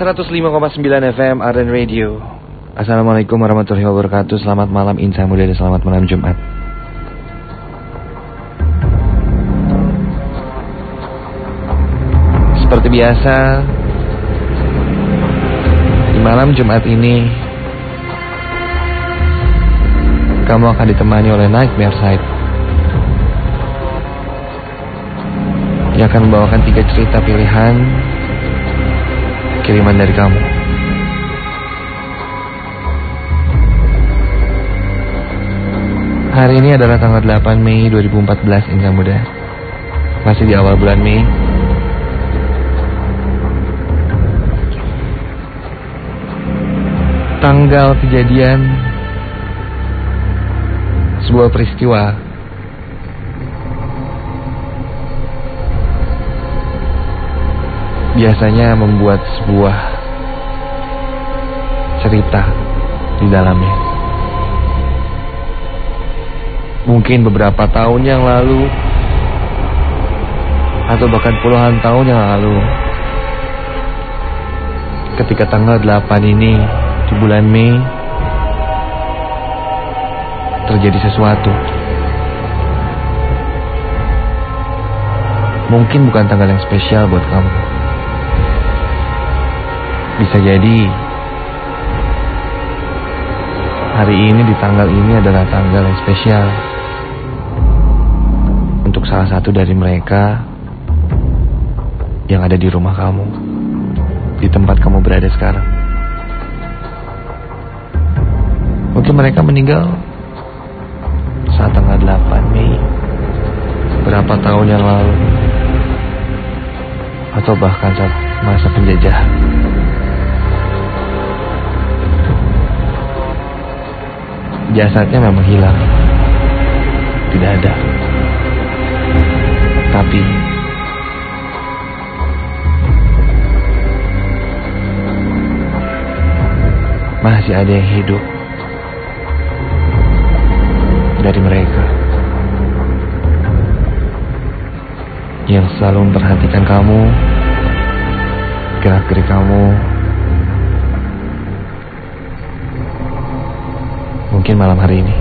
105,9 FM Arden Radio. Assalamualaikum warahmatullahi wabarakatuh. Selamat malam Insan Muda dan selamat malam Jumat. Seperti biasa, di malam Jumat ini kamu akan ditemani oleh Nightmare Side yang akan membawakan 3 cerita pilihan kiriman dari kamu. Hari ini adalah tanggal 8 Mei 2014 Insan Muda. Masih di awal bulan Mei. Tanggal kejadian sebuah peristiwa biasanya membuat sebuah cerita di dalamnya. Mungkin beberapa tahun yang lalu atau bahkan puluhan tahun yang lalu, ketika tanggal 8 ini di bulan Mei terjadi sesuatu. Mungkin bukan tanggal yang spesial buat kamu. Bisa jadi hari ini di tanggal ini adalah tanggal yang spesial untuk salah satu dari mereka yang ada di rumah kamu, di tempat kamu berada sekarang. Mungkin mereka meninggal saat tanggal 8 Mei berapa tahun yang lalu, atau bahkan saat masa penjajahan. Jasadnya memang hilang, tidak ada. Tapi masih ada yang hidup dari mereka, yang selalu memperhatikan kamu, gerak-gerik kamu. Mungkin malam hari ini.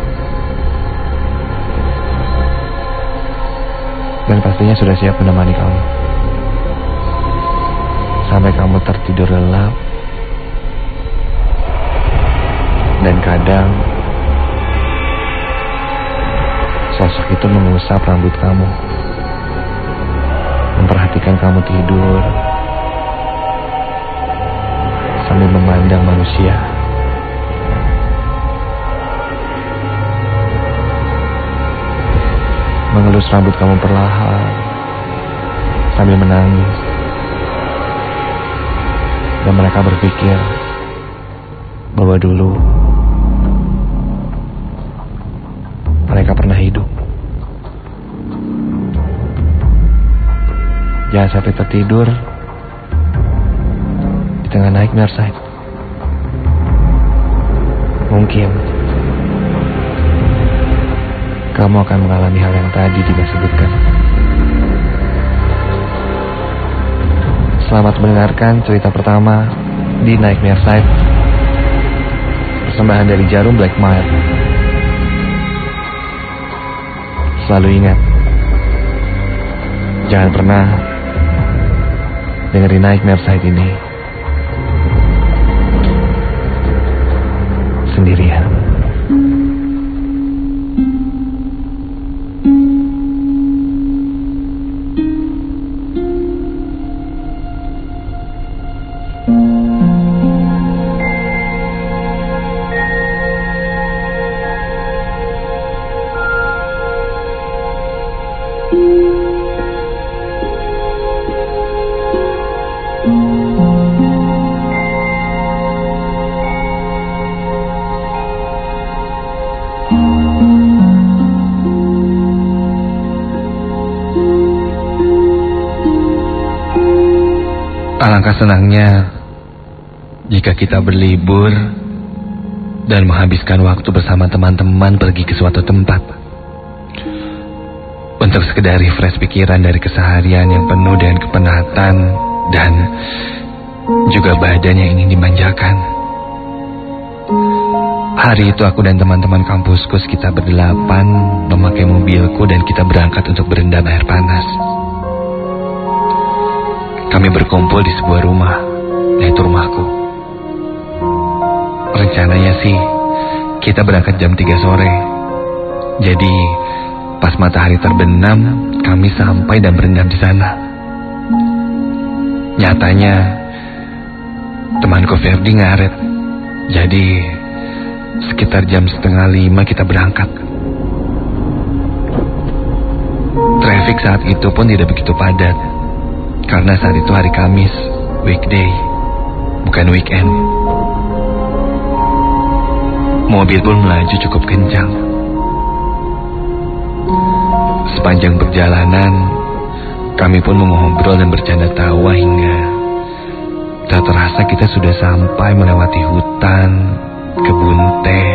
Dan pastinya sudah siap menemani kamu sampai kamu tertidur lelap. Dan kadang sosok itu mengusap rambut kamu, memperhatikan kamu tidur sambil memandang manusia. Mengelus rambut kamu perlahan sambil menangis. Dan mereka berpikir bahwa dulu mereka pernah hidup. Jangan sampai tertidur di tengah Nightmare Side. Mungkin kamu akan mengalami hal yang tadi Dina sebutkan. Selamat mendengarkan cerita pertama di Nightmare Side, persembahan dari Jarum Black Mile. Selalu ingat, jangan pernah dengerin Nightmare Side ini sendirian. Alangkah senangnya jika kita berlibur dan menghabiskan waktu bersama teman-teman pergi ke suatu tempat untuk sekedar refresh pikiran dari keseharian yang penuh dengan kepenatan dan juga badan yang ingin dimanjakan. Hari itu aku dan teman-teman kampusku sekitar berdelapan memakai mobilku dan kita berangkat untuk berendam air panas. Kami berkumpul di sebuah rumah, yaitu rumahku. Rencananya sih kita berangkat jam 3 sore. Jadi pas matahari terbenam, kami sampai dan berendam di sana. Nyatanya temanku Ferdi ngaret. Jadi sekitar jam 4:30 kita berangkat. Traffic saat itu pun tidak begitu padat, karena saat itu hari Kamis, weekday, bukan weekend. Mobil pun melaju cukup kencang. Sepanjang perjalanan, kami pun mengobrol dan bercanda tawa hingga tak terasa kita sudah sampai melewati hutan, kebun teh.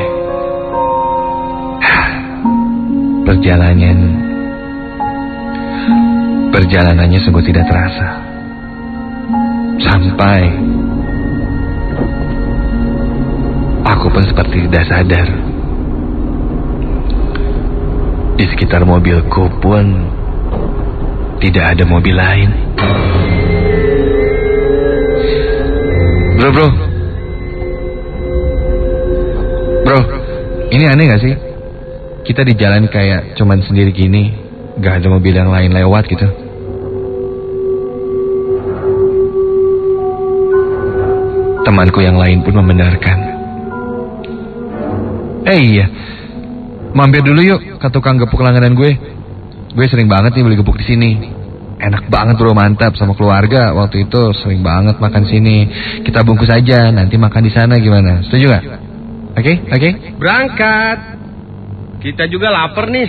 Perjalanannya sungguh tidak terasa. Sampai aku pun seperti tidak sadar. Di sekitar mobilku pun tidak ada mobil lain. Bro, ini aneh gak sih? Kita di jalan kayak cuman sendiri gini, gak ada mobil yang lain lewat gitu. Temanku yang lain pun membenarkan. Iya, mampir dulu yuk ke tukang gepuk langganan gue. Gue sering banget nih beli gepuk di sini. Enak banget bro, mantap. Sama keluarga waktu itu sering banget makan sini. Kita bungkus aja, nanti makan di sana gimana? Setuju gak? Oke? Berangkat. Kita juga lapar nih.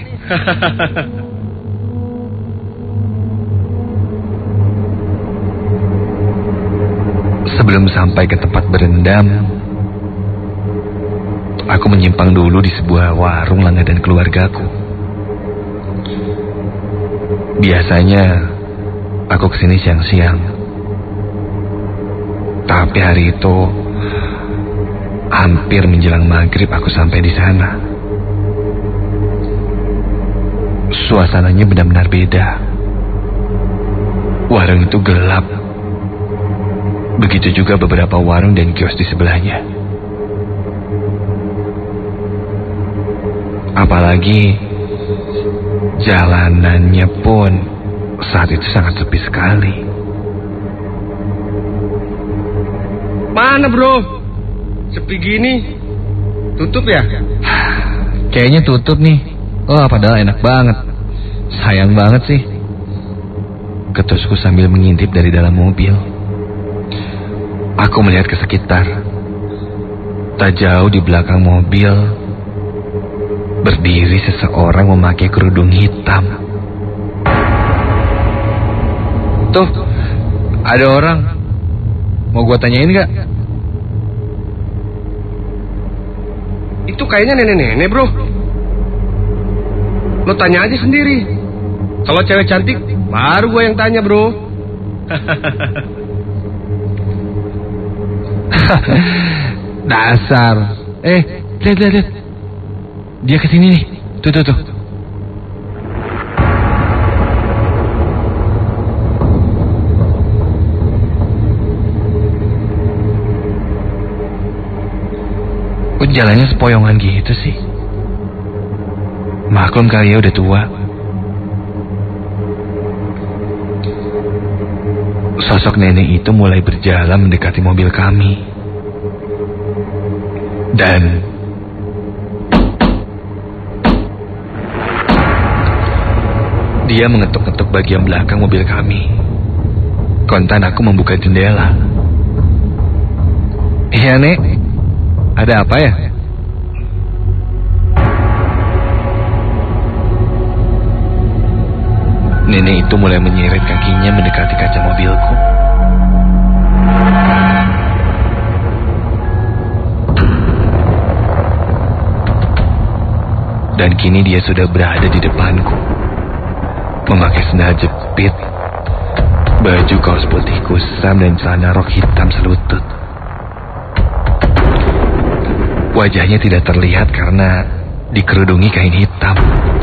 Sebelum sampai ke tempat berendam, aku menyimpang dulu di sebuah warung langganan keluargaku. Biasanya aku kesini siang-siang, tapi hari itu hampir menjelang maghrib aku sampai di sana. Suasananya benar-benar beda. Warung itu gelap. Begitu juga beberapa warung dan kios di sebelahnya. Apalagi jalanannya pun saat itu sangat sepi sekali. Mana bro? Sepi gini. Tutup ya? Kayaknya tutup nih. Oh, padahal enak banget. Sayang banget sih. Ketusku sambil mengintip dari dalam mobil. Aku melihat ke sekitar. Tak jauh di belakang mobil berdiri seseorang memakai kerudung hitam. Tuh, ada orang. Mau gua tanyain gak? Itu kayaknya nenek-nenek bro. Lo tanya aja sendiri. Kalau cewek cantik, baru gua yang tanya bro. Dasar. Lihat. Dia kesini nih. Tuh. Kok jalannya sepoyongan gitu sih? Maklum kali ya udah tua. Sosok nenek itu mulai berjalan mendekati mobil kami. Dan dia mengetuk-ketuk bagian belakang mobil kami. Kontan aku membuka jendela. Iya Nek, ada apa ya? Nenek itu mulai menyeret kakinya mendekati kaca mobilku. Dan kini dia sudah berada di depanku, memakai sendal jepit baju kaos putih kusam dan celana rok hitam selutut. Wajahnya tidak terlihat karena dikerudungi kain hitam.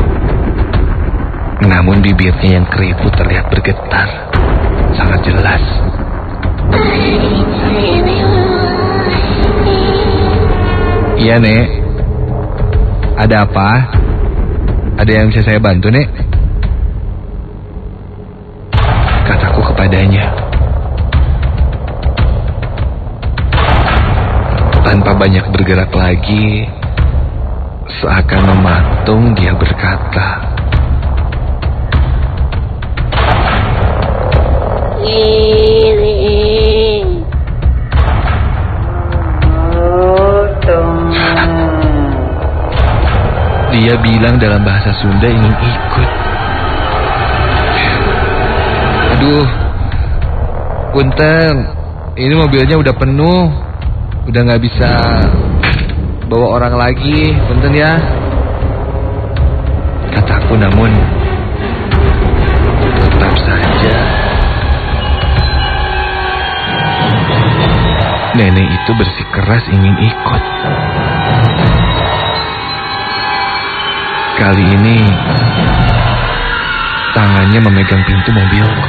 Namun bibirnya yang keriput terlihat bergetar, sangat jelas. Iya, Nek. Ada apa? Ada yang bisa saya bantu, Nek? Kataku kepadanya. Tanpa banyak bergerak lagi, seakan mematung, dia berkata, dia bilang dalam bahasa Sunda ingin ikut. Aduh, punten, ini mobilnya udah penuh, udah gak bisa bawa orang lagi, punten ya, kataku. Namun tetap saja nenek itu bersikeras ingin ikut. Kali ini tangannya memegang pintu mobilku.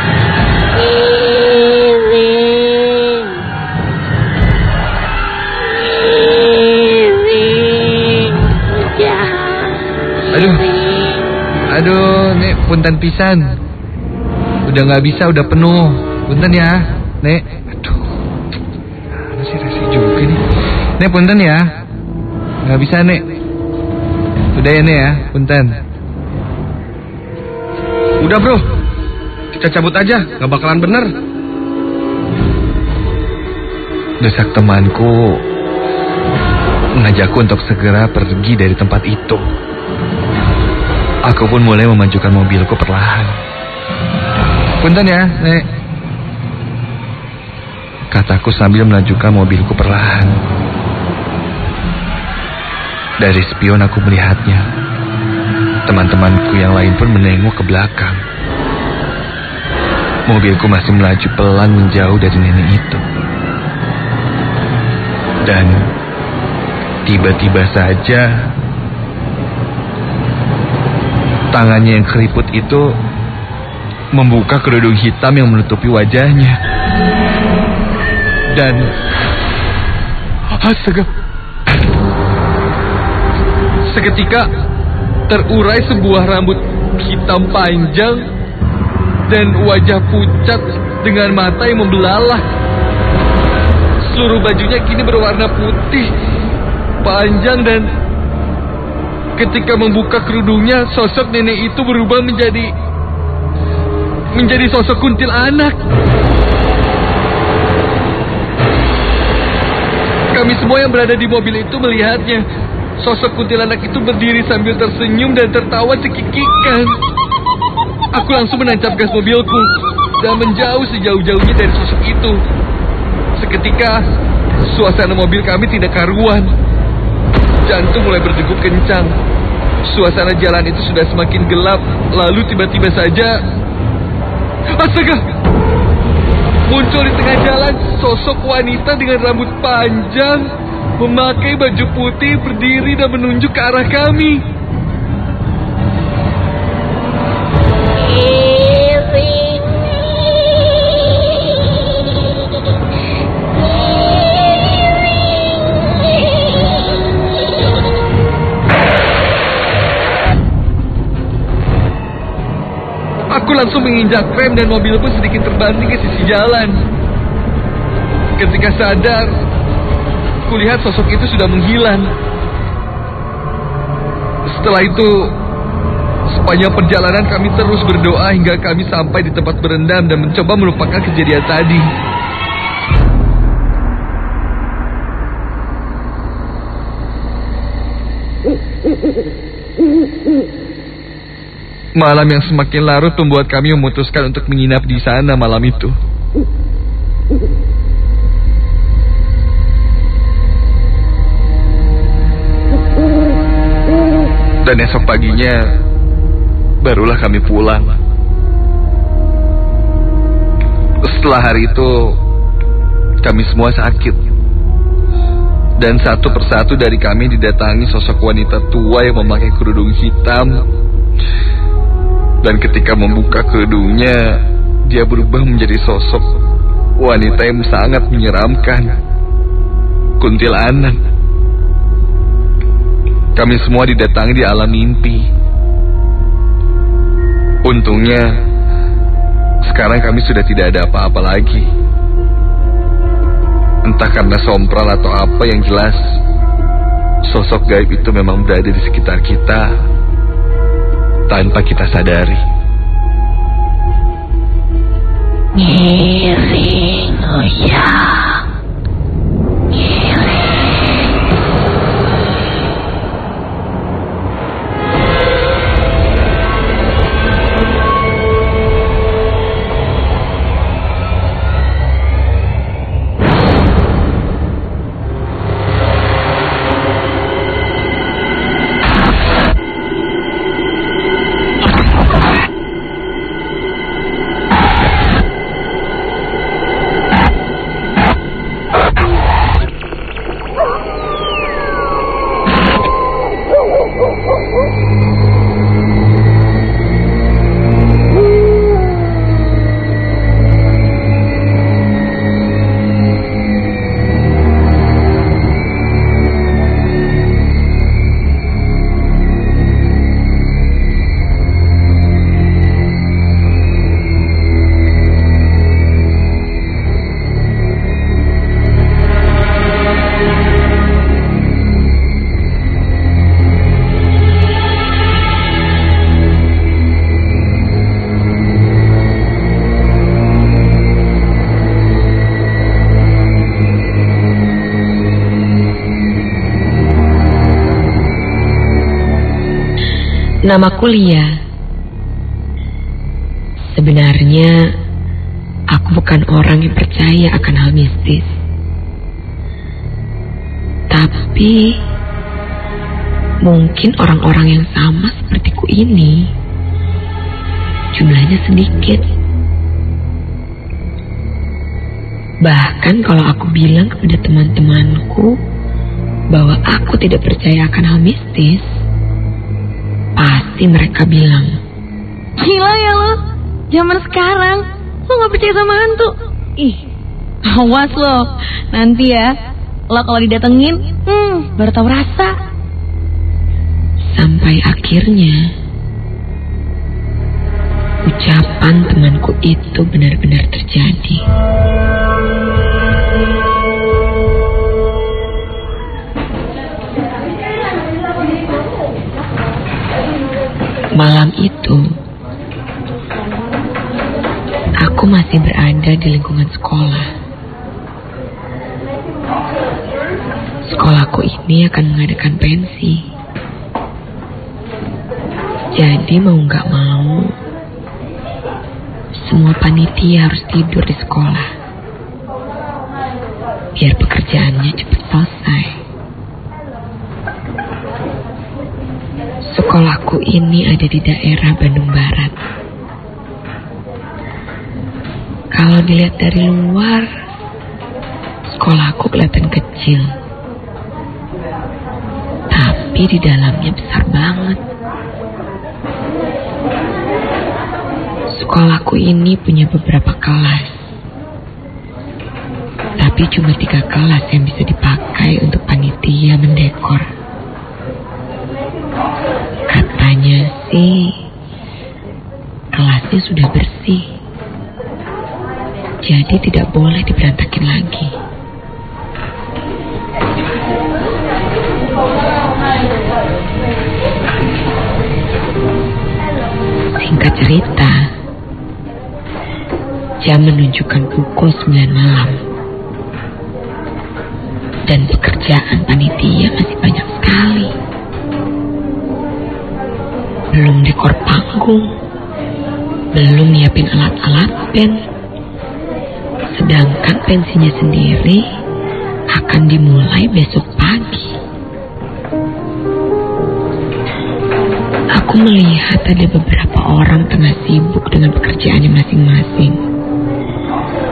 Aduh, Nek, punten pisan. Udah gak bisa, udah penuh. Punten ya, Nek. Aduh, masih resi juga nih. Nek, punten ya. Gak bisa, Nek. Udah ya, Nek ya, punten. Udah, bro, kita cabut aja, gak bakalan bener. Desak temanku mengajakku untuk segera pergi dari tempat itu. Aku pun mulai memajukan mobilku perlahan. Punten ya, Nek, kataku sambil melajukan mobilku perlahan. Dari spion aku melihatnya. Teman-temanku yang lain pun menengok ke belakang. Mobilku masih melaju pelan menjauh dari nenek itu. Dan tiba-tiba saja tangannya yang keriput itu membuka kerudung hitam yang menutupi wajahnya. Dan astaga, seketika terurai sebuah rambut hitam panjang dan wajah pucat dengan mata yang membelalak. Seluruh bajunya kini berwarna putih panjang, dan ketika membuka kerudungnya, sosok nenek itu berubah menjadi sosok kuntilanak. Kami semua yang berada di mobil itu melihatnya. Sosok kuntilanak itu berdiri sambil tersenyum dan tertawa cekikikan. Aku langsung menancap gas mobilku dan menjauh sejauh-jauhnya dari sosok itu. Seketika, suasana mobil kami tidak karuan. Jantung mulai berdegup kencang. Suasana jalan itu sudah semakin gelap. Lalu tiba-tiba saja, astaga, muncul di tengah jalan sosok wanita dengan rambut panjang, memakai baju putih, berdiri dan menunjuk ke arah kami. Aku langsung menginjak rem dan mobil pun sedikit terbanting ke sisi jalan. Ketika sadar, kulihat sosok itu sudah menghilang. Setelah itu, sepanjang perjalanan kami terus berdoa hingga kami sampai di tempat berendam dan mencoba melupakan kejadian tadi. Malam yang semakin larut membuat kami memutuskan untuk menginap di sana malam itu. Dan esok paginya barulah kami pulang. Setelah hari itu, kami semua sakit. Dan satu persatu dari kami didatangi sosok wanita tua yang memakai kerudung hitam. Dan ketika membuka kerudungnya, dia berubah menjadi sosok wanita yang sangat menyeramkan. Kuntilanak. Kami semua didatangi di alam mimpi. Untungnya, sekarang kami sudah tidak ada apa-apa lagi. Entah karena sompral atau apa, yang jelas sosok gaib itu memang berada di sekitar kita tanpa kita sadari. Ngiring, oh ya. Namaku Lia. Sebenarnya aku bukan orang yang percaya akan hal mistis. Tapi mungkin orang-orang yang sama sepertiku ini jumlahnya sedikit. Bahkan kalau aku bilang kepada teman-temanku bahwa aku tidak percaya akan hal mistis, pasti mereka bilang, Gila ya lo, zaman sekarang lo gak percaya sama hantu. Ih, awas lo, nanti ya lo kalau didatengin, baru tahu rasa. Sampai akhirnya ucapan temanku itu benar-benar terjadi. Malam itu, aku masih berada di lingkungan sekolah. Sekolahku ini akan mengadakan pensi. Jadi mau gak mau, semua panitia harus tidur di sekolah, biar pekerjaannya cepat selesai. Sekolahku ini ada di daerah Bandung Barat. Kalau dilihat dari luar, sekolahku kelihatan kecil. Tapi di dalamnya besar banget. Sekolahku ini punya beberapa kelas. Tapi cuma 3 kelas yang bisa dipakai untuk panitia mendekor. Katanya sih kelasnya sudah bersih, jadi tidak boleh diberantakin lagi. Singkat cerita, jam menunjukkan pukul 9 malam. Dan pekerjaan panitia masih banyak sekali. Belum dekor panggung, belum nyiapin alat-alat band. Sedangkan pensinya sendiri akan dimulai besok pagi. Aku melihat ada beberapa orang tengah sibuk dengan pekerjaannya masing-masing.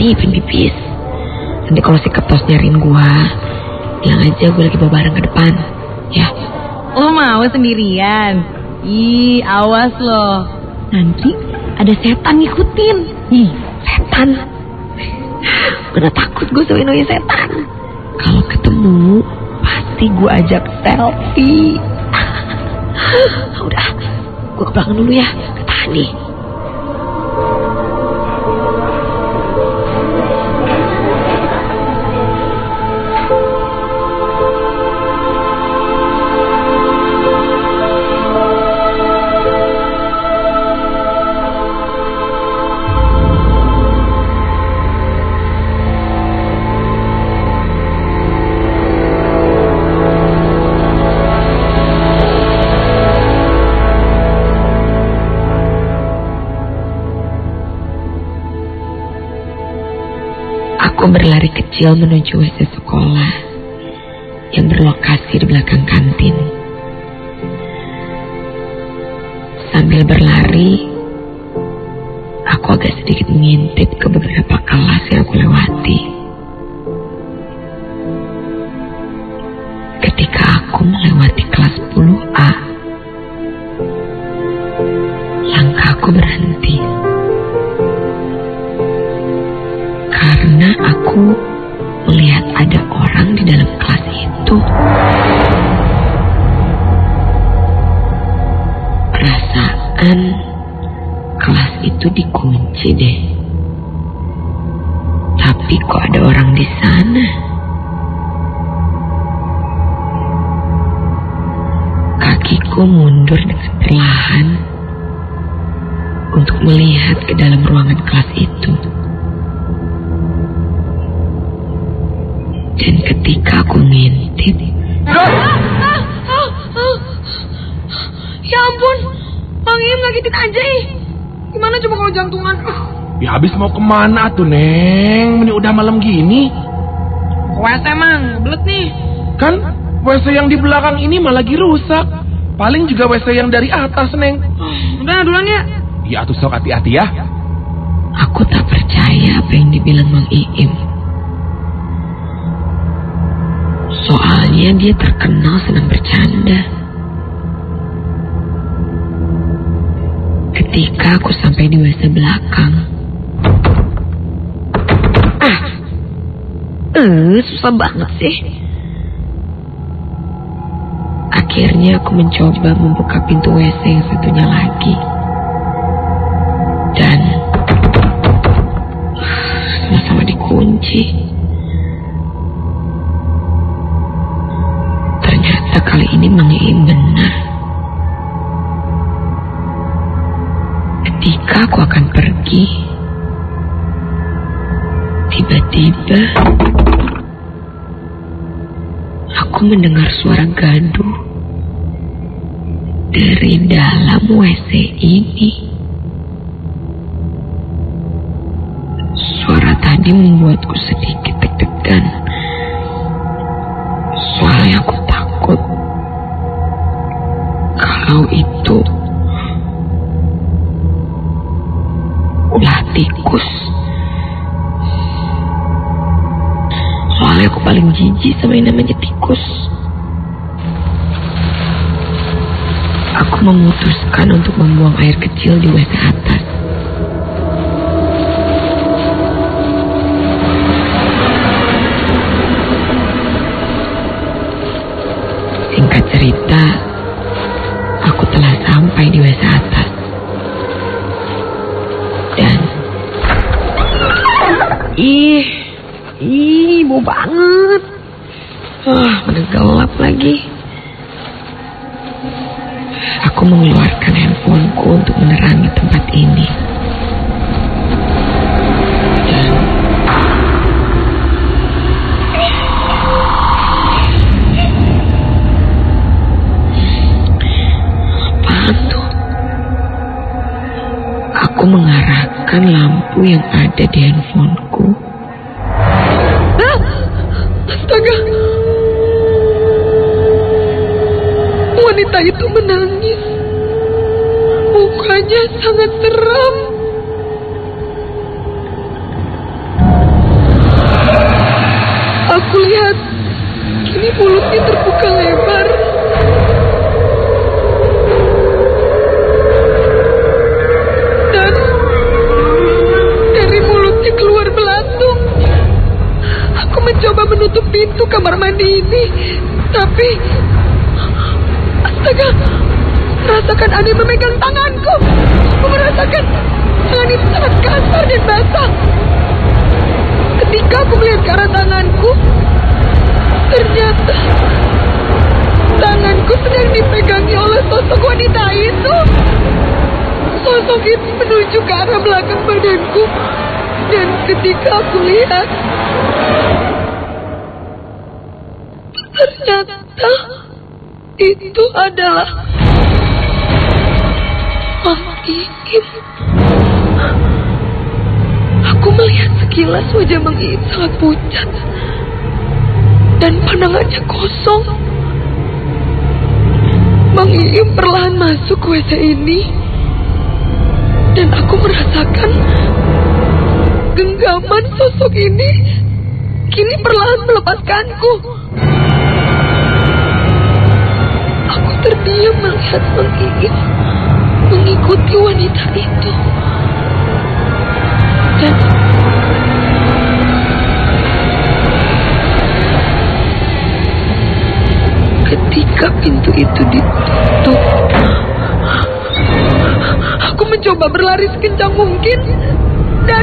pengen pipis. Nanti kalau si Ketos nyariin gue, bilang aja gue lagi bawa barang ke depan. Ya. Lo mau sendirian? Ih, awas lo. Nanti ada setan ngikutin. Ih, setan. Mana takut gue sama setan. Kalau ketemu, pasti gue ajak selfie. Udah, gue ke belakang dulu ya. Ketahan nih. Aku berlari kecil menuju WC sekolah yang berlokasi di belakang kantin. Sambil berlari, aku agak sedikit mengintip ke beberapa kelas yang aku lewati. Ketika aku melewati kelas 10A, langkahku berhenti. Karena aku melihat ada orang di dalam kelas itu. Perasaan kelas itu dikunci deh. Tapi kok ada orang di sana? Kakiku mundur dengan perlahan untuk melihat ke dalam ruangan kelas itu. Dan ketika aku ngintip, ya ampun, Bang Im ngagetin aja ih. Gimana coba kalau jantungan? Ya habis mau kemana tuh Neng? Ini udah malam gini. Ke WC Mang, belet nih. Kan WC yang di belakang ini malah lagi rusak. Paling juga WC yang dari atas Neng. Udah duluan ya. Ya atuh sok hati-hati ya. aku tak percaya apa yang dibilang Mang Iim. Soalnya dia terkenal senang bercanda. Ketika aku sampai di WC belakang, susah banget sih. Akhirnya aku mencoba membuka pintu WC yang satunya lagi. Dan sama-sama dikunci. Ternyata kali ini Mang Iim benar. Ketika aku akan pergi, tiba-tiba aku mendengar suara gaduh dari dalam WC ini. Suara tadi membuatku sedikit deg-degan. Soalnya aku takut kalau itu ulah tikus. Soalnya aku paling jijik sama yang namanya tikus. Aku memutuskan untuk membuang air kecil di WC atas. Singkat cerita, aku telah sampai di WC atas. Dan bau banget. Mana gelap lagi. Aku mengeluarkan handphoneku untuk menerangi tempat ini. Dan apaan tuh? Aku mengarahkan lampu yang ada di handphoneku. Astaga! Wanita itu menangis. Mukanya sangat seram. menutup pintu kamar mandi ini. Tapi, astaga, merasakan ada yang memegang tanganku. Aku merasakan tangan itu sangat kasar dan basah. Ketika aku melihat ke arah tanganku, ternyata tanganku sedang dipegangi oleh sosok wanita itu. Sosok itu menuju ke arah belakang badanku. Dan ketika aku lihat, ternyata itu adalah Mang Iim. Aku melihat sekilas wajah Mang Iim sangat pucat dan pandangannya kosong. Mang Iim perlahan masuk ke WC ini dan aku merasakan genggaman sosok ini kini perlahan melepaskanku. Aku terdiam melihat Mang Iim mengikuti wanita itu. Dan ketika pintu itu ditutup, aku mencoba berlari sekencang mungkin dan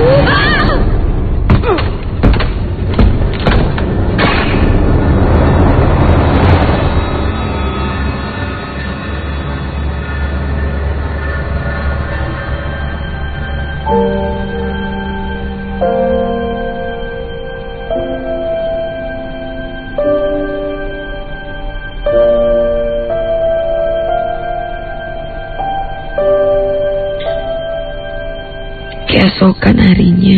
keesokan harinya,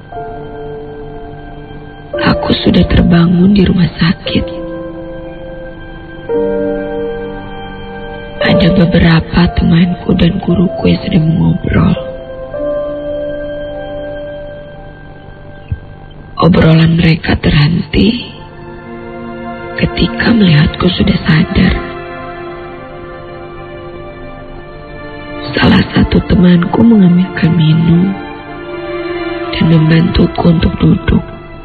aku sudah terbangun di rumah sakit. Ada beberapa temanku dan guruku yang sedang mengobrol. Obrolan mereka terhenti ketika melihatku sudah sadar. Salah satu temanku mengambilkan minum dan membantuku untuk duduk.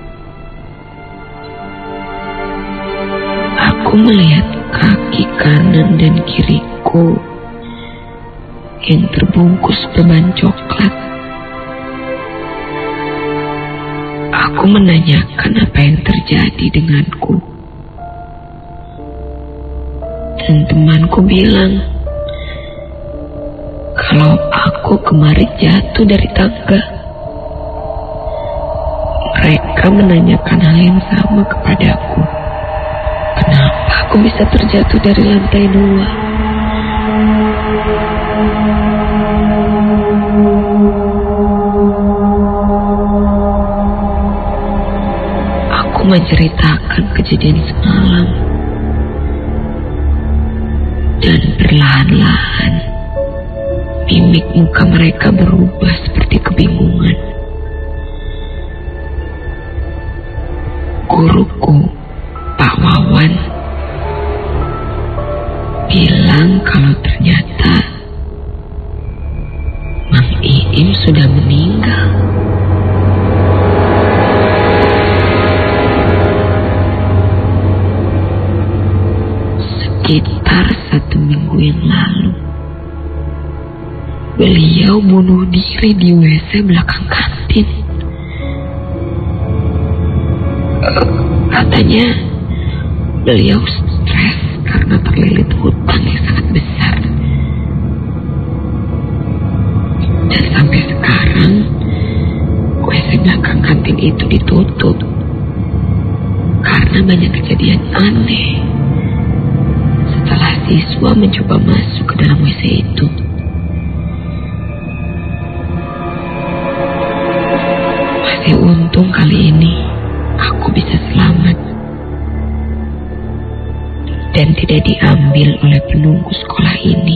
Aku melihat kaki kanan dan kiriku yang terbungkus perban coklat. Aku menanyakan apa yang terjadi denganku. Dan temanku bilang kalau aku kemarin jatuh dari tangga. Mereka menanyakan hal yang sama kepadaku. Kenapa aku bisa terjatuh dari lantai 2? Aku menceritakan kejadian semalam. Dan perlahan-lahan mimik muka mereka berubah seperti kebingungan. Guruku, Pak Wawan, bilang kalau ternyata Mang Iim sudah meninggal. Sekitar 1 minggu yang lalu, beliau bunuh diri di WC belakang kantin. Katanya beliau stres karena terlilit hutang yang sangat besar. Dan sampai sekarang WC belakang kantin itu ditutup karena banyak kejadian aneh setelah siswa mencoba masuk ke dalam WC itu. Masih untung kali ini aku bisa selamat dan tidak diambil oleh penunggu sekolah ini.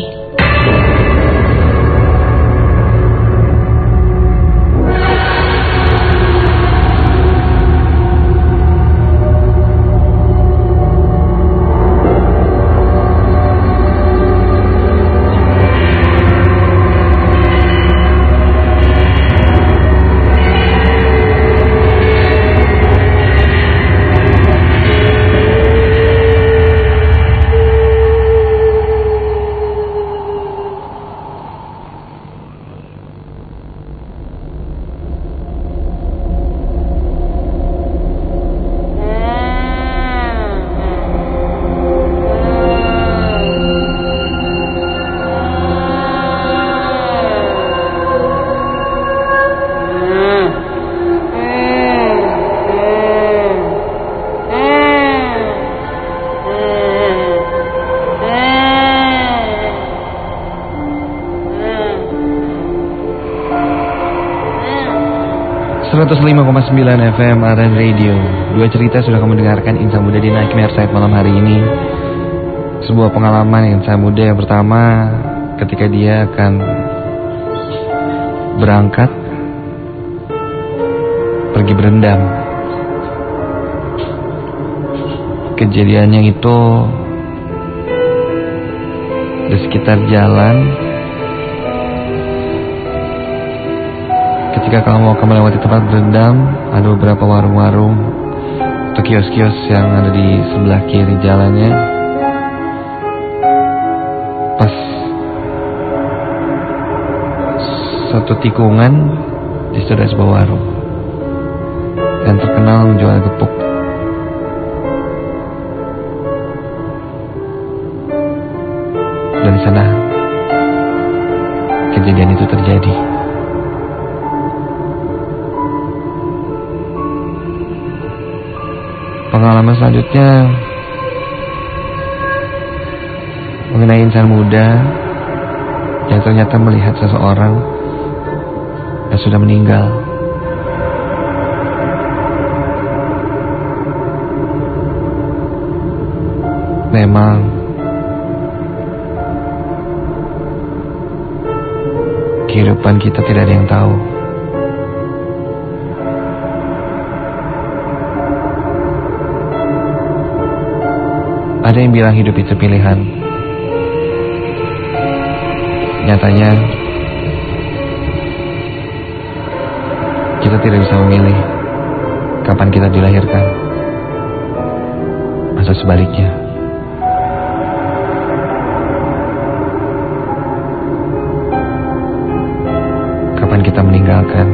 105,9 FM Ardan Radio. Dua cerita sudah kamu dengarkan Insan Muda di Nightmare Side malam hari ini. Sebuah pengalaman Insan Muda yang pertama ketika dia akan berangkat pergi berendam. Kejadiannya itu di sekitar jalan. Ketika kamu akan melewati tempat berendam, ada beberapa warung-warung atau kios-kios yang ada di sebelah kiri jalannya. Pas satu tikungan, di situ ada sebuah warung yang terkenal menjual gepuk. Dan di sana kejadian itu terjadi. Pengalaman selanjutnya mengenai insan muda yang ternyata melihat seseorang yang sudah meninggal. Memang kehidupan kita tidak ada yang tahu. Ada yang bilang hidup itu pilihan. Nyatanya kita tidak bisa memilih kapan kita dilahirkan atau sebaliknya. Kapan kita meninggalkan.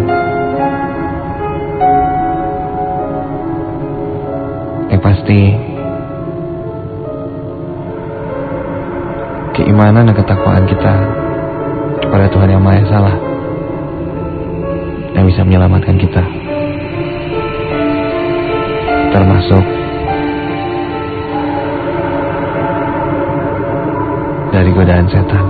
Yang pasti keimanan dan ketakwaan kita kepada Tuhan Yang Maha Esa yang bisa menyelamatkan kita, termasuk dari godaan setan.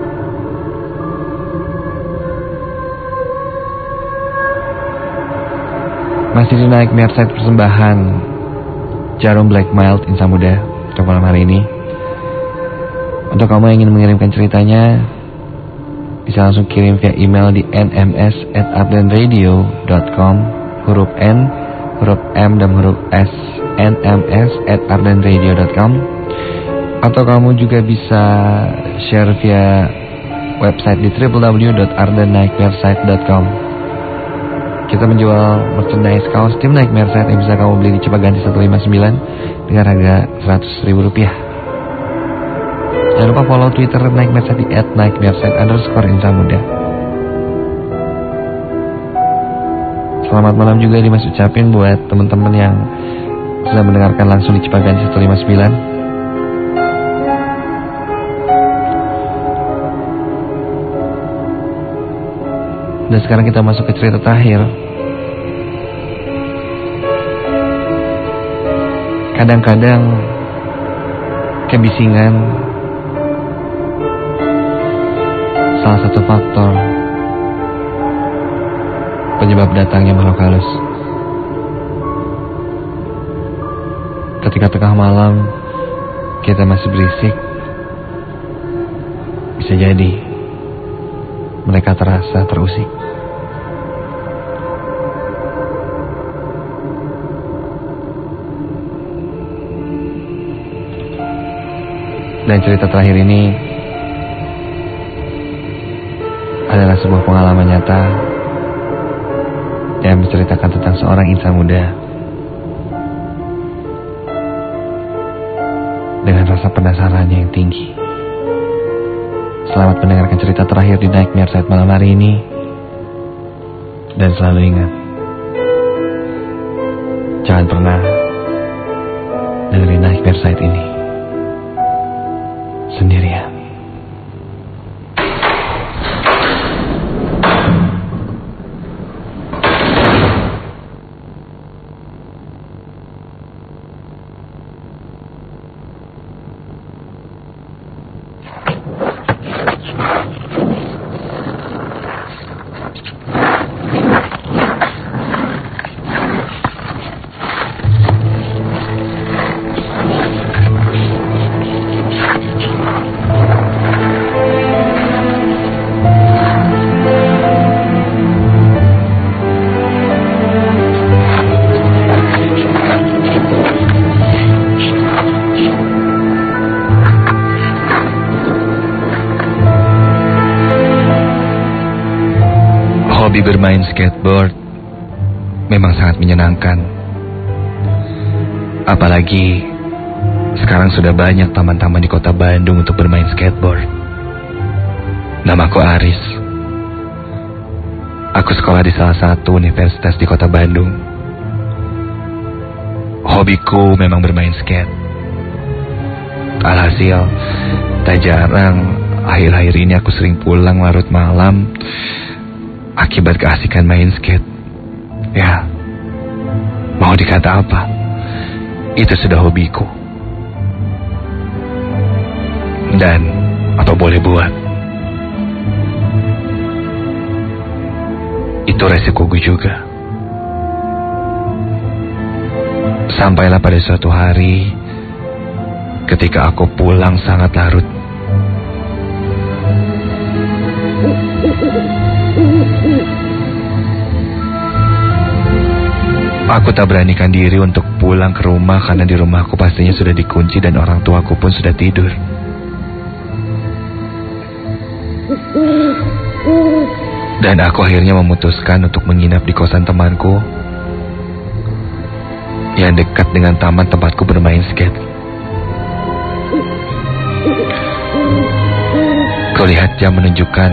Masih di Nightmare Side persembahan Jarum Black Mild Insan Muda untuk malam hari ini. Untuk kamu yang ingin mengirimkan ceritanya, bisa langsung kirim via email di nms@ardenradio.com, huruf N, huruf M, dan huruf S, nms@ardenradio.com. Atau kamu juga bisa share via website di www.ardennightmareside.com. Kita menjual merchandise kaos tim Nightmare Side yang bisa kamu beli di Cipaganti 159 dengan harga Rp100.000. Jangan lupa follow Twitter Nightmare Side di @nightmareside_insan muda. Selamat malam juga Dimas ucapin buat teman-teman yang sudah mendengarkan langsung di Cipaganti 159. Dan sekarang kita masuk ke cerita terakhir. Kadang-kadang kebisingan salah satu faktor penyebab datangnya makhluk halus. Ketika tengah malam kita masih berisik, bisa jadi mereka terasa terusik. Dan cerita terakhir ini adalah sebuah pengalaman nyata yang menceritakan tentang seorang insan muda dengan rasa penasarannya yang tinggi. Selamat mendengarkan cerita terakhir di Nightmare Side malam hari ini. Dan selalu ingat, jangan pernah dengerin Nightmare Side ini sendirian. Hobi bermain skateboard memang sangat menyenangkan. Apalagi sekarang sudah banyak taman-taman di kota Bandung untuk bermain skateboard. Namaku Aris. Aku sekolah di salah satu universitas di kota Bandung. Hobiku memang bermain skate. Alhasil, tak jarang akhir-akhir ini aku sering pulang larut malam akibat keasikan main skate. Ya, mau dikata apa? Itu sudah hobiku. Dan apa boleh buat? Itu resikoku juga. Sampailah pada suatu hari ketika aku pulang sangat larut. Aku tak beranikan diri untuk pulang ke rumah karena di rumahku pastinya sudah dikunci dan orang tuaku pun sudah tidur. Dan aku akhirnya memutuskan untuk menginap di kosan temanku yang dekat dengan taman tempatku bermain skate. Kulihat jam menunjukkan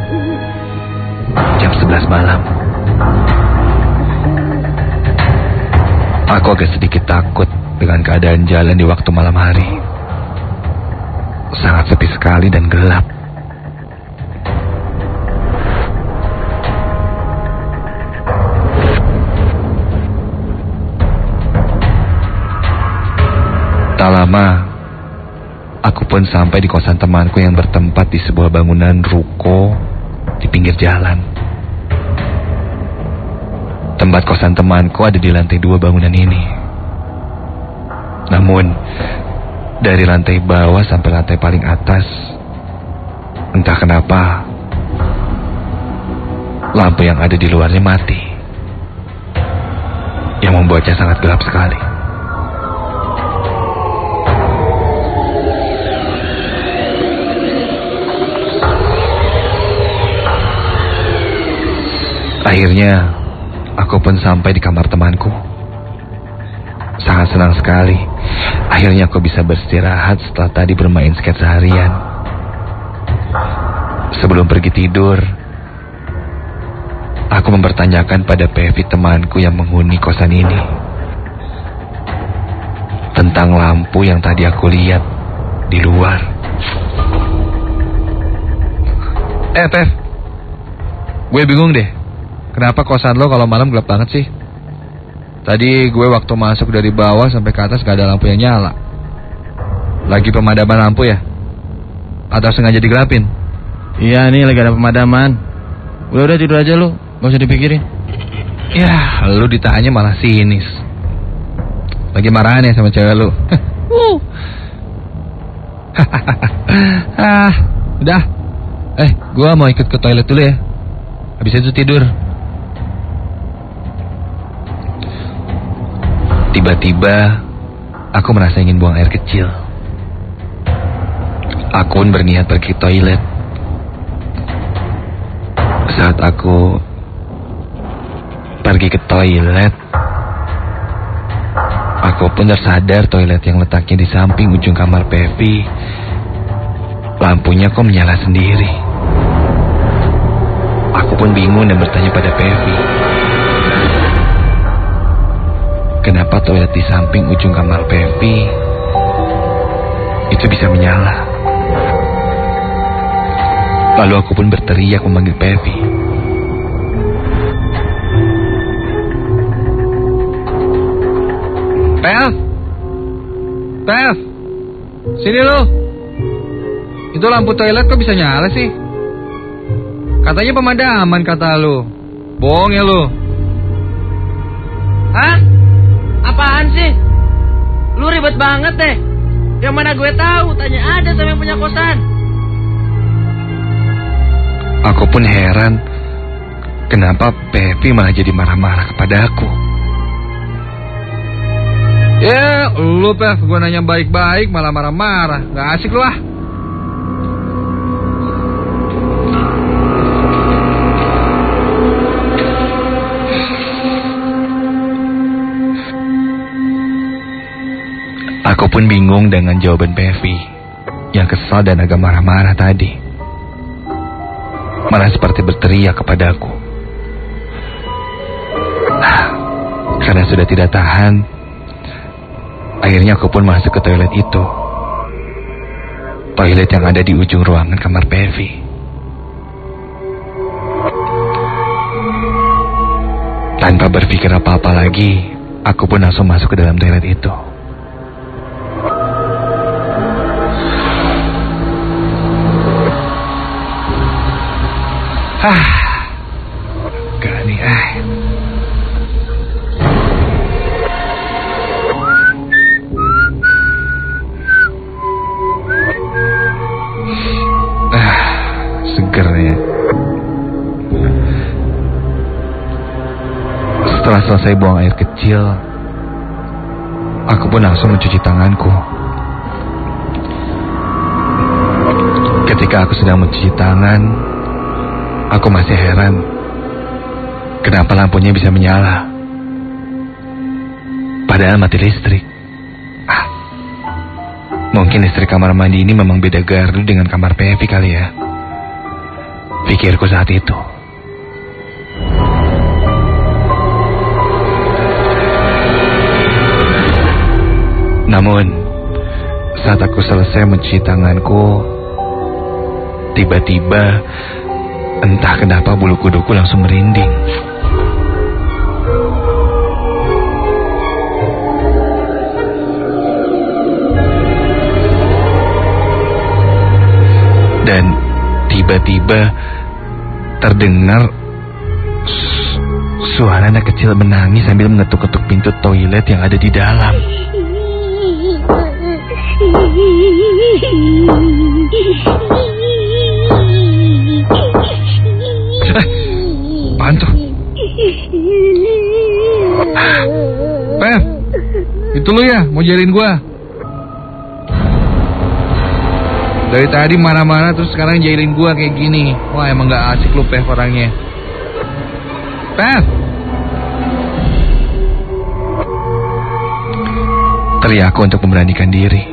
jam 11 malam. Aku agak sedikit takut dengan keadaan jalan di waktu malam hari. Sangat sepi sekali dan gelap. Tak lama, aku pun sampai di kosan temanku yang bertempat di sebuah bangunan ruko di pinggir jalan. Tempat kosan temanku ada di lantai 2 bangunan ini. Namun, dari lantai bawah sampai lantai paling atas, entah kenapa, lampu yang ada di luarnya mati. Yang membuatnya sangat gelap sekali. Akhirnya, aku pun sampai di kamar temanku. Sangat senang sekali. Akhirnya aku bisa beristirahat setelah tadi bermain skate seharian. Sebelum pergi tidur, aku mempertanyakan pada Pevi temanku yang menghuni kosan ini tentang lampu yang tadi aku lihat di luar. Pev, gue bingung deh. Kenapa kosan lo kalau malam gelap banget sih? Tadi gue waktu masuk dari bawah sampai ke atas gak ada lampu yang nyala. Lagi pemadaman lampu ya? Atau sengaja digelapin? Iya nih lagi ada pemadaman. Udah tidur aja lu, gak usah dipikirin. Ya, lu ditanya malah sinis. Lagi marahan ya sama cewek lu? Udah. Gue mau ikut ke toilet dulu ya. Habis itu tidur. Tiba-tiba, aku merasa ingin buang air kecil. Aku pun berniat pergi toilet. Saat aku pergi ke toilet, aku pun tersadar toilet yang letaknya di samping ujung kamar Pevi, lampunya kok menyala sendiri. Aku pun bingung dan bertanya pada Pevi, kenapa toilet di samping ujung kamar Pevi itu bisa menyala? Lalu aku pun berteriak memanggil Pevi. Pev, sini lu. Itu lampu toilet kok bisa nyala sih? Katanya pemadaman kata lu. Bohong ya lu. Hah? Apaan sih? Lu ribet banget deh. Yang mana gue tahu, tanya aja sama yang punya kosan. Aku pun heran, kenapa Pevi malah jadi marah-marah kepada aku. Ya, lu Pev, gue nanya baik-baik malah marah-marah. Gak asik lu ah. Aku pun bingung dengan jawaban Pevi yang kesal dan agak marah-marah tadi. Malah seperti berteriak kepadaku. Karena sudah tidak tahan, akhirnya aku pun masuk ke toilet itu. Toilet yang ada di ujung ruangan kamar Pevi. Tanpa berpikir apa-apa lagi, aku pun langsung masuk ke dalam toilet itu. Gak nih, seger ya. Setelah selesai buang air kecil, aku pun langsung mencuci tanganku. Ketika aku sedang mencuci tangan, aku masih heran kenapa lampunya bisa menyala, padahal mati listrik. Mungkin listrik kamar mandi ini memang beda gardu dengan kamar Pevi kali ya, pikirku saat itu. Namun, saat aku selesai mencuci tanganku, tiba-tiba entah kenapa bulu kuduku langsung merinding. Dan tiba-tiba terdengar suara anak kecil menangis sambil mengetuk-ketuk pintu toilet yang ada di dalam. Apaan tuh? Pev, itu lu ya mau jailin gua? Dari tadi marah-marah terus sekarang jailin gua kayak gini. Wah, emang gak asik lu Pev orangnya. Pev! Teriakku untuk memberanikan diri.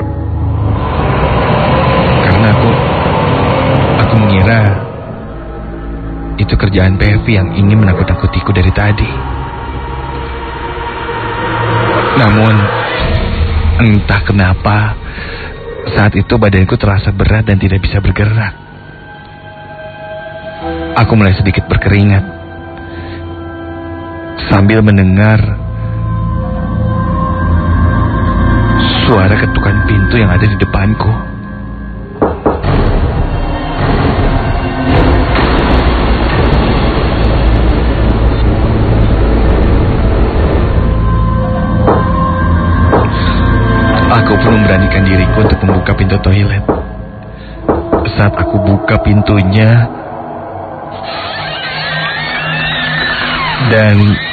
Karena aku mengira itu kerjaan Pevi yang ingin menakut-nakutiku dari tadi. Namun, entah kenapa, saat itu badanku terasa berat dan tidak bisa bergerak. Aku mulai sedikit berkeringat, sambil mendengar suara ketukan pintu yang ada di depanku. Aku pun memberanikan diriku untuk membuka pintu toilet. Saat aku buka pintunya, dan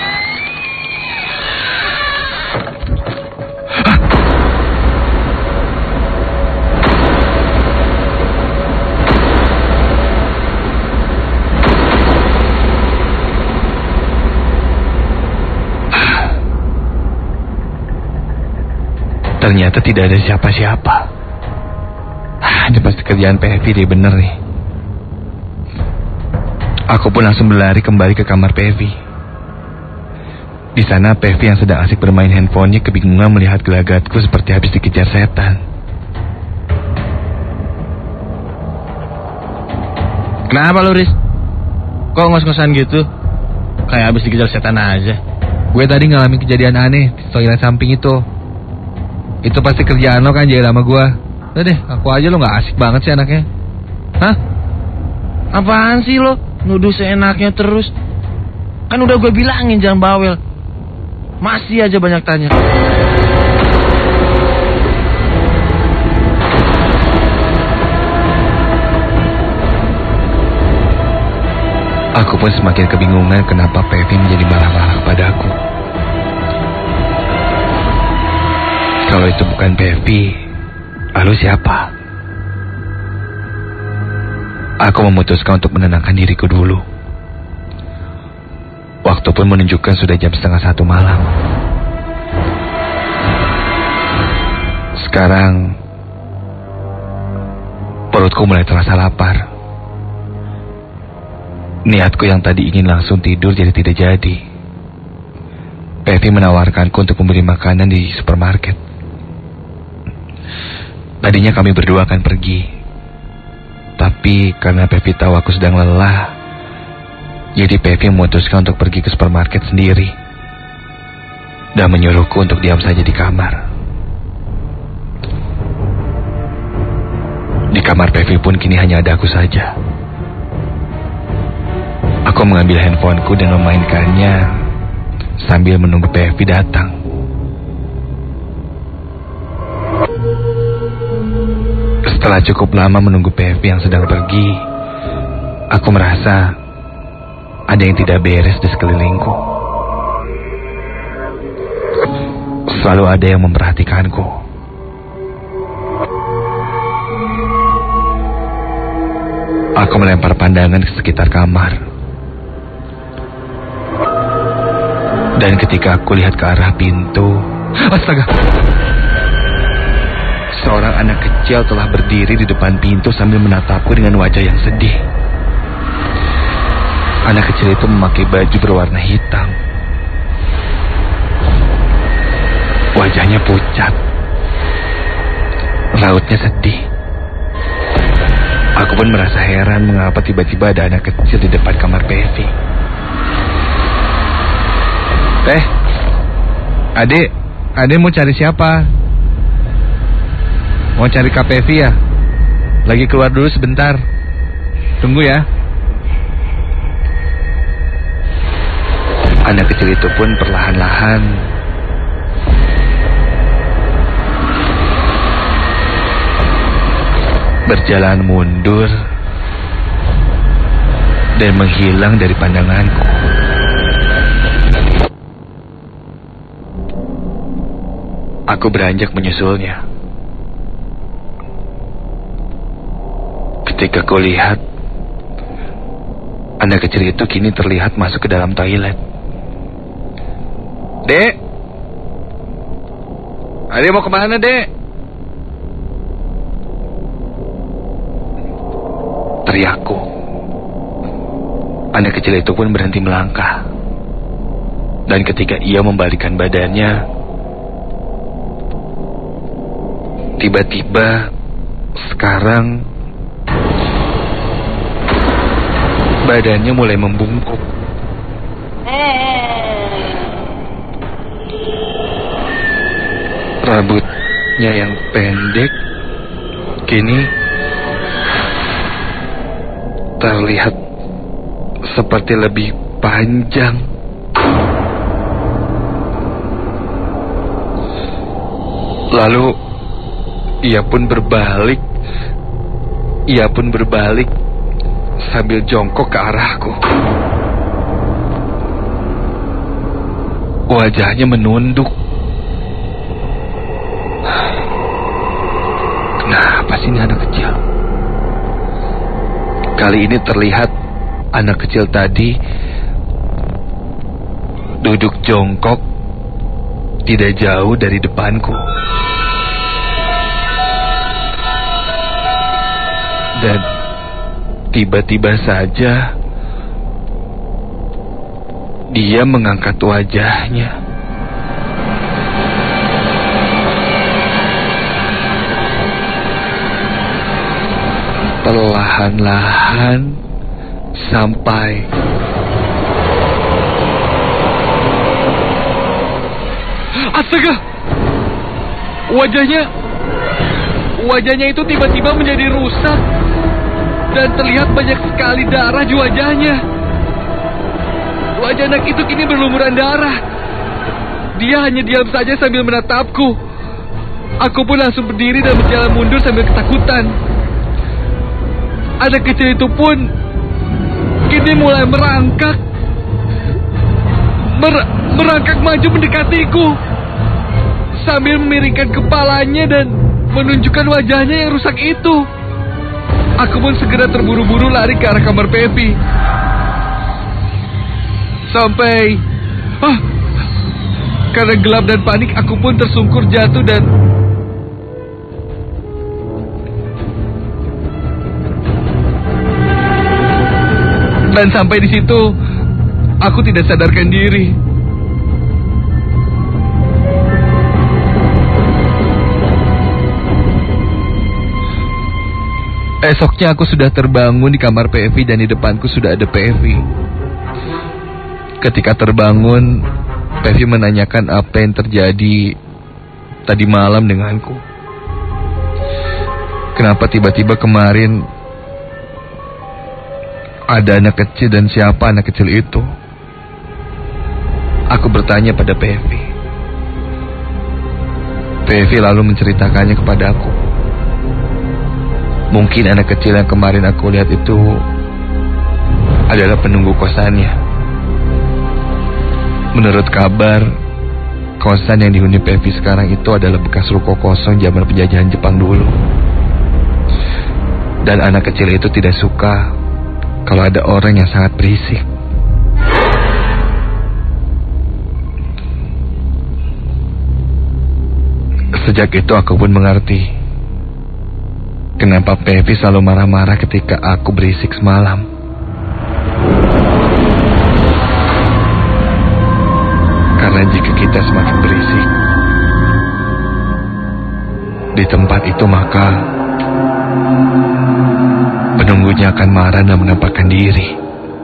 ternyata tidak ada siapa-siapa. Ini pasti kerjaan Pevi deh, bener nih. Aku pun langsung berlari kembali ke kamar Pevi. Di sana Pevi yang sedang asik bermain handphonenya kebingungan melihat gelagatku seperti habis dikejar setan. Kenapa lu, Riz? Kok ngos-ngosan gitu? Kayak habis dikejar setan aja. Gue tadi ngalamin kejadian aneh di toilet samping itu. Itu pasti kerjaan lo kan, jail sama gue. Udah deh, aku aja, lo gak asik banget sih anaknya. Hah? Apaan sih lo? Nuduh seenaknya terus. Kan udah gue bilangin jangan bawel. Masih aja banyak tanya. Aku pun semakin kebingungan kenapa Pevi menjadi marah-marah padaku. Kalau itu bukan Pevi, lalu siapa? Aku memutuskan untuk menenangkan diriku dulu. Waktu pun menunjukkan sudah jam 12:30 malam. Sekarang perutku mulai terasa lapar. Niatku yang tadi ingin langsung tidur jadi tidak jadi. Pevi menawarkanku untuk membeli makanan di supermarket. Tadinya kami berdua akan pergi, tapi karena Pevi tahu aku sedang lelah, jadi Pevi memutuskan untuk pergi ke supermarket sendiri dan menyuruhku untuk diam saja di kamar. Di kamar Pevi pun kini hanya ada aku saja. Aku mengambil handphoneku dan memainkannya sambil menunggu Pevi datang. Setelah cukup lama menunggu Pevi yang sedang pergi, aku merasa ada yang tidak beres di sekelilingku. Selalu ada yang memperhatikanku. Aku melempar pandangan ke sekitar kamar. Dan ketika aku lihat ke arah pintu, astaga! Seorang anak kecil telah berdiri di depan pintu sambil menatapku dengan wajah yang sedih. Anak kecil itu memakai baju berwarna hitam. Wajahnya pucat. Rautnya sedih. Aku pun merasa heran mengapa tiba-tiba ada anak kecil di depan kamar Pevi. Adek mau cari siapa? Mau cari Kak Pevi ya? Lagi keluar dulu sebentar. Tunggu ya. Anak kecil itu pun perlahan-lahan berjalan mundur dan menghilang dari pandanganku. Aku beranjak menyusulnya. Ketika ku lihat, anak kecil itu kini terlihat masuk ke dalam toilet. Dek! Adek mau kemana, Dek? Teriakku. Anak kecil itu pun berhenti melangkah. Dan ketika ia membalikkan badannya, tiba-tiba sekarang badannya mulai membungkuk. Rambutnya yang pendek kini terlihat seperti lebih panjang. Lalu ia pun berbalik sambil jongkok ke arahku. Wajahnya menunduk. Kenapa sih ini anak kecil? Kali ini terlihat anak kecil tadi duduk jongkok tidak jauh dari depanku. Dan tiba-tiba saja dia mengangkat wajahnya. Perlahan-lahan sampai astaga! Wajahnya itu tiba-tiba menjadi rusak dan terlihat banyak sekali darah di wajahnya. Wajah anak itu kini berlumuran darah. Dia hanya diam saja sambil menatapku. Aku pun langsung berdiri dan berjalan mundur sambil ketakutan. Anak kecil itu pun kini mulai merangkak maju mendekatiku sambil memiringkan kepalanya dan menunjukkan wajahnya yang rusak itu. Aku pun segera terburu-buru lari ke arah kamar Pevi. Sampai karena gelap dan panik, aku pun tersungkur jatuh dan Dan sampai di situ, aku tidak sadarkan diri. Esoknya aku sudah terbangun di kamar PV dan di depanku sudah ada PV. Ketika terbangun, PV menanyakan apa yang terjadi tadi malam denganku. Kenapa tiba-tiba kemarin ada anak kecil dan siapa anak kecil itu? Aku bertanya pada PV. PV lalu menceritakannya kepada aku. Mungkin anak kecil yang kemarin aku lihat itu adalah penunggu kosannya. Menurut kabar, kosan yang dihuni PV sekarang itu adalah bekas ruko kosong zaman penjajahan Jepang dulu. Dan anak kecil itu tidak suka kalau ada orang yang sangat berisik. Sejak itu aku pun mengerti kenapa Pevi selalu marah-marah ketika aku berisik semalam. Karena jika kita semakin berisik di tempat itu, maka penunggunya akan marah dan menampakkan diri.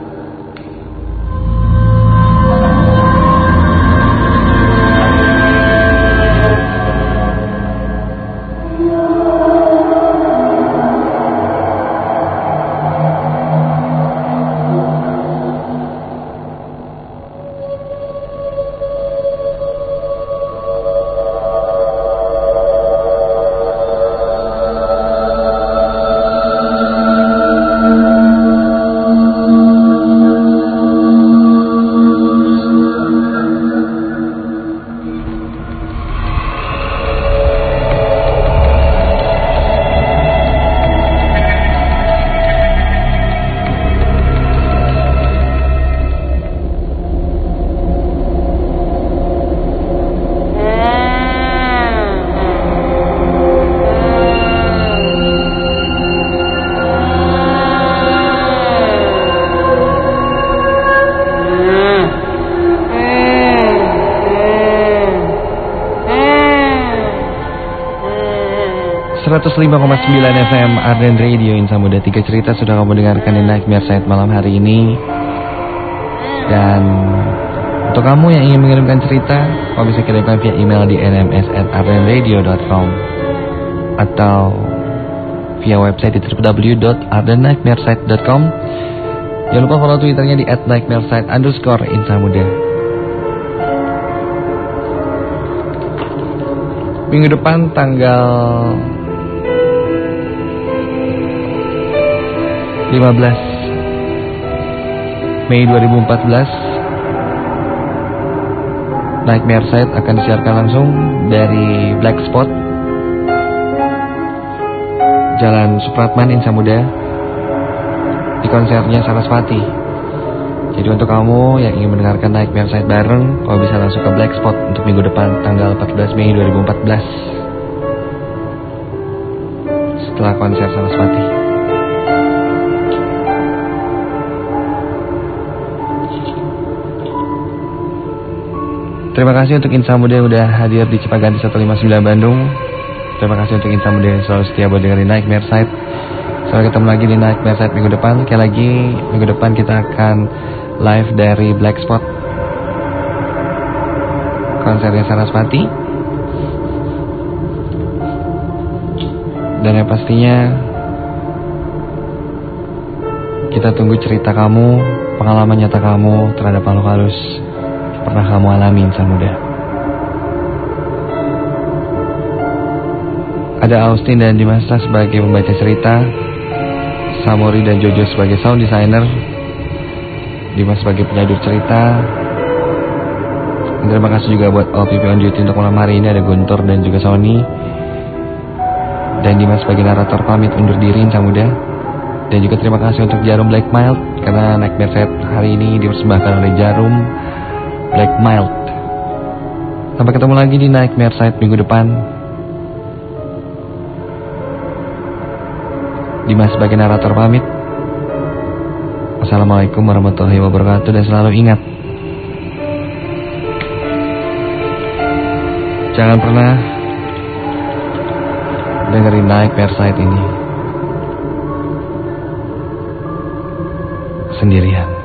.9 FM Arden Radio Insan Muda. 3 cerita sudah kamu dengarkan di Nightmare Side malam hari ini. Dan untuk kamu yang ingin mengirimkan cerita, kamu bisa kirimkan via email di nms@ardenradio.com atau via website di www.ardennightmareside.com. Jangan lupa follow Twitternya di @nightmareside_Insan Muda. Minggu depan tanggal 15 Mei 2014, Nightmare Side akan disiarkan langsung dari Black Spot, Jalan Supratman, Insan Muda, di konsernya Sarasvati. Jadi untuk kamu yang ingin mendengarkan Nightmare Side bareng, kamu bisa langsung ke Black Spot untuk minggu depan tanggal 14 Mei 2014 setelah konser Sarasvati. Terima kasih untuk Insan Muda yang udah hadir di Cipaganti 159 Bandung. Terima kasih untuk Insan Muda yang selalu setia buat dengerin Nightmare Side. Sampai ketemu lagi di Nightmare Side minggu depan. Sekali lagi minggu depan kita akan live dari Black Spot, konsernya Sarasvati. Dan yang pastinya kita tunggu cerita kamu, pengalaman nyata kamu terhadap makhluk halus pernah kamu alami, Insan Muda. Ada Austin dan Dimaslah sebagai pembaca cerita, Samori dan Jojo sebagai sound designer, Dimas sebagai penyadur cerita. Dan terima kasih juga buat all people on duty untuk malam hari ini. Ada Guntur dan juga Sony. Dan Dimas sebagai narator pamit undur diri, Insan Muda. Dan juga terima kasih untuk Jarum Black Mild, karena Nightmare Side hari ini dipersembahkan oleh Jarum Black Mild. Sampai ketemu lagi di Nightmare Side minggu depan. Dimas sebagai narator pamit. Wassalamualaikum warahmatullahi wabarakatuh. Dan selalu ingat, jangan pernah dengerin Night Perside ini sendirian.